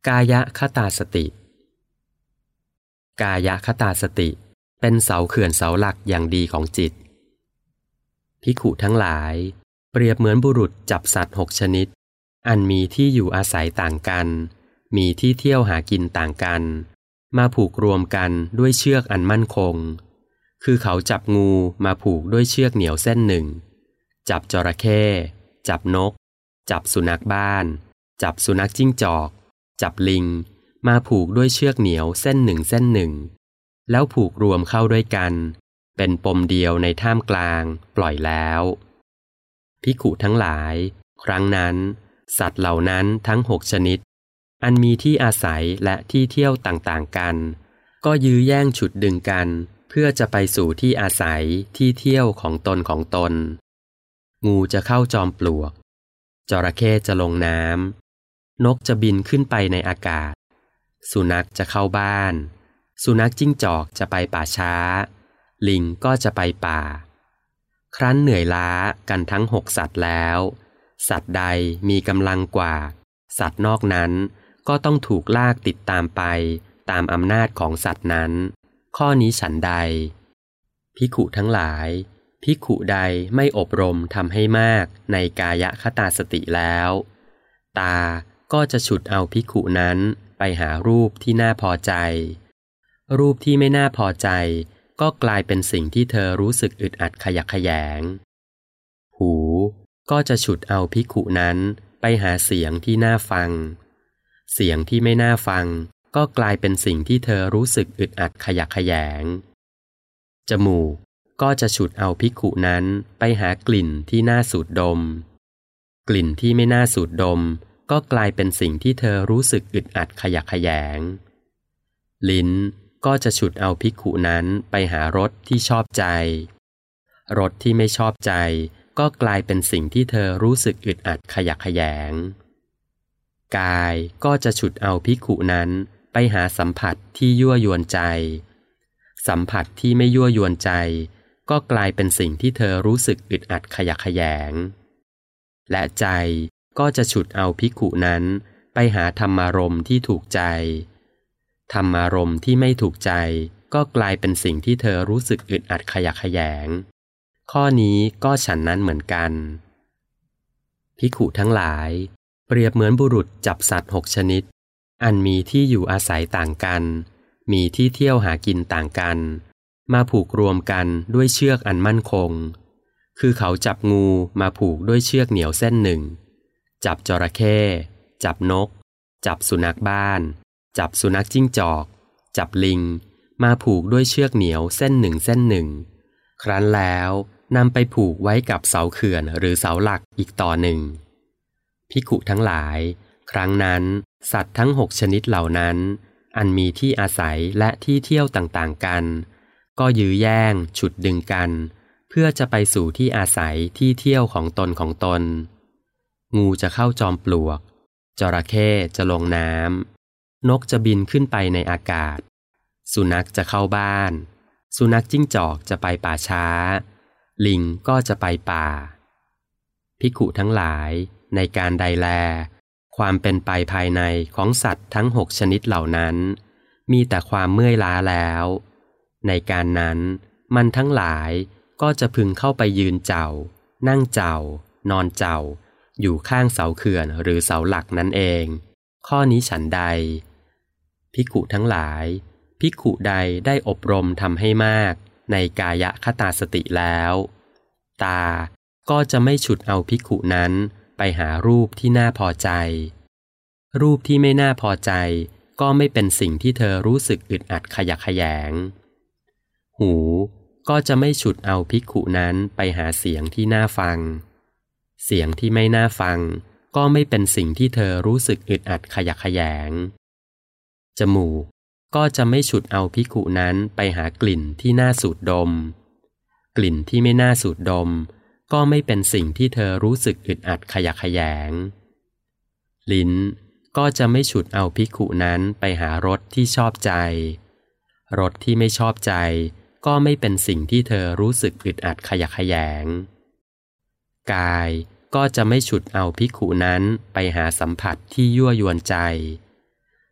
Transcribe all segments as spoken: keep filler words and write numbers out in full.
กายคตาสติกายคตาสติเป็นเสาเขื่อนเสาหลักอย่างดีของจิตภิกขุทั้งหลายเปรียบเหมือนบุรุษจับสัตว์หกชนิดอันมีที่อยู่อาศัยต่างกันมีที่เที่ยวหากินต่างกันมาผูกรวมกันด้วยเชือกอันมั่นคงคือเขาจับงูมาผูกด้วยเชือกเหนียวเส้นหนึ่งจับจระเข้จับนกจับสุนัขบ้านจับสุนัขจิ้งจอกจับลิงมาผูกด้วยเชือกเหนียวเส้นหนึ่งเส้นหนึ่งแล้วผูกรวมเข้าด้วยกันเป็นปมเดียวในท่ามกลางปล่อยแล้วภิกขุทั้งหลายครั้งนั้นสัตว์เหล่านั้นทั้งหกชนิดอันมีที่อาศัยและที่เที่ยวต่างๆกันก็ยื้อแย่งฉุดดึงกันเพื่อจะไปสู่ที่อาศัยที่เที่ยวของตนของตนงูจะเข้าจอมปลวกจระเข้จะลงน้ำนกจะบินขึ้นไปในอากาศสุนัขจะเข้าบ้านสุนัขจิ้งจอกจะไปป่าช้าลิงก็จะไปป่าครั้นเหนื่อยล้ากันทั้งหกสัตว์แล้วสัตว์ใดมีกำลังกว่าสัตว์นอกนั้นก็ต้องถูกลากติดตามไปตามอำนาจของสัตว์นั้นข้อนี้ฉันใดภิกขุทั้งหลายภิกขุใดไม่อบรมทำให้มากในกายคตาสติแล้วตาก็จะฉุดเอาภิกขุนั้นไปหารูปที่น่าพอใจรูปที่ไม่น่าพอใจก็กลายเป็นสิ่งที่เธอรู้สึกอึดอัดขยักขยงหูก็จะฉุดเอาภิกขุนั้นไปหาเสียงที่น่าฟังเสียงที่ไม่น่าฟังก็กลายเป็นสิ่งที่เธอรู้สึกอึดอัดขยักขยงจมูกก็จะฉุดเอาภิกขุนั้นไปหากลิ่นที่น่าสูดดมกลิ่นที่ไม่น่าสูดดมก็กลายเป็นสิ่งที่เธอรู้สึกอึดอัดขยักขยงลิ้นก็จะฉุดเอาภิกขุนั้นไปหารสที่ชอบใจรสที่ไม่ชอบใจก็กลายเป็นสิ่งที่เธอรู้สึกอึดอัดขยักขยงกายก็จะฉุดเอาภิกขุนั้นไปหาสัมผัสที่ยั่วยวนใจสัมผัสที่ไม่ยั่วยวนใจก็กลายเป็นสิ่งที่เธอรู้สึกอึดอัดขยักขยงและใจก็จะฉุดเอาภิกขุนั้นไปหาธรรมารมณ์ที่ถูกใจธรรมารมณ์ที่ไม่ถูกใจก็กลายเป็นสิ่งที่เธอรู้สึกอึดอัดขยักขยงข้อนี้ก็ฉันนั้นเหมือนกันภิกขุทั้งหลายเปรียบเหมือนบุรุษจับสัตว์หกชนิดอันมีที่อยู่อาศัยต่างกันมีที่เที่ยวหากินต่างกันมาผูกรวมกันด้วยเชือกอันมั่นคงคือเขาจับงูมาผูกด้วยเชือกเหนียวเส้นหนึ่งจับจระเข้จับนกจับสุนัขบ้านจับสุนัขจิ้งจอกจับลิงมาผูกด้วยเชือกเหนียวเส้นหนึ่งเส้นหนึ่งครั้นแล้วนำไปผูกไว้กับเสาเขื่อนหรือเสาหลักอีกต่อหนึ่งภิกขุทั้งหลายครั้งนั้นสัตว์ทั้งหกชนิดเหล่านั้นอันมีที่อาศัยและที่เที่ยวต่างๆกันก็ยื้อแย่งฉุดดึงกันเพื่อจะไปสู่ที่อาศัยที่เที่ยวของตนของตนงูจะเข้าจอมปลวกจระเข้จะลงน้ำนกจะบินขึ้นไปในอากาศสุนัขจะเข้าบ้านสุนัขจิ้งจอกจะไปป่าช้าลิงก็จะไปป่าภิกขุทั้งหลายในการใดแลความเป็นไปภายในของสัตว์ทั้งหกชนิดเหล่านั้นมีแต่ความเมื่อยล้าแล้วในการนั้นมันทั้งหลายก็จะพึงเข้าไปยืนเจ้านั่งเจ้านอนเจ้าอยู่ข้างเสาเขื่อนหรือเสาหลักนั่นเองข้อนี้ฉันใดภิกขุทั้งหลายภิกขุใดได้อบรมทำให้มากในกายคตาสติแล้วตาก็จะไม่ฉุดเอาภิกขุนั้นไปหารูปที่น่าพอใจรูปที่ไม่น่าพอใจก็ไม่เป็นสิ่งที่เธอรู้สึกอึดอัดขยักขยงหูก็จะไม่ฉุดเอาภิกขุนั้นไปหาเสียงที่น่าฟังเสียงที่ไม่น่าฟังก็ไม่เป็นสิ่งที่เธอรู้สึกอึดอัดขยักขยงจมูกก็จะไม่ฉุดเอาภิกขุนั้นไปหากลิ่นที่น่าสูดดมกลิ่นที่ไม่น่าสูดดมก็ไม่เป็นสิ่งที่เธอรู้สึกอึดอัดขยักขยงลิ้นก็จะไม่ฉุดเอาภิกขุนั้นไปหารสที่ชอบใจรสที่ไม่ชอบใจก็ไม่เป็นสิ่งที่เธอรู้สึกอึดอัดขยักขยงกายก็จะไม่ฉุดเอาภิกขุนั้นไปหาสัมผัสที่ยั่วยวนใจ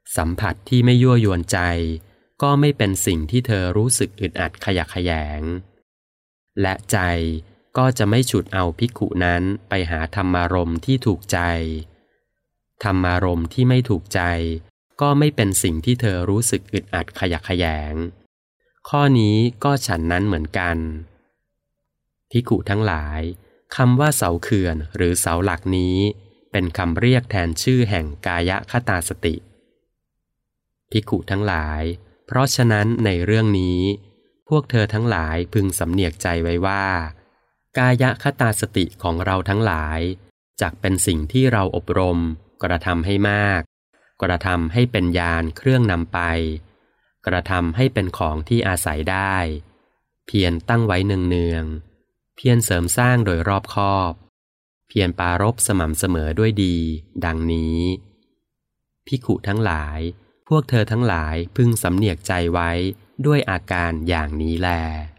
สัมผัสที่ไม่ยั่วยวนใจก็ไม่เป็นสิ่งที่เธอรู้สึกอึดอัดขยะแขยงและใจก็จะไม่ฉุดเอาภิกขุนั้นไปหาธรรมารมณ์ที่ถูกใจธรรมารมณ์ที่ไม่ถูกใจก็ไม่เป็นสิ่งที่เธอรู้สึกอึดอัดขยะแขยงข้อนี้ก็ฉันนั้นเหมือนกันภิกขุทั้งหลายคำว่าเสาเขื่อนหรือเสาหลักนี้เป็นคำเรียกแทนชื่อแห่งกายคตาสติภิกขุทั้งหลายเพราะฉะนั้นในเรื่องนี้พวกเธอทั้งหลายพึงสำเนียกใจไว้ว่ากายคตาสติของเราทั้งหลายจักเป็นสิ่งที่เราอบรมกระทำให้มากกระทำให้เป็นยานเครื่องนำไปกระทำให้เป็นของที่อาศัยได้เพียรตั้งไว้เนืองๆเพียรเสริมสร้างโดยรอบคอบเพียรปรารภสม่ำเสมอด้วยดีดังนี้ภิกขุทั้งหลายพวกเธอทั้งหลายพึงสำเนียกใจไว้ด้วยอาการอย่างนี้แล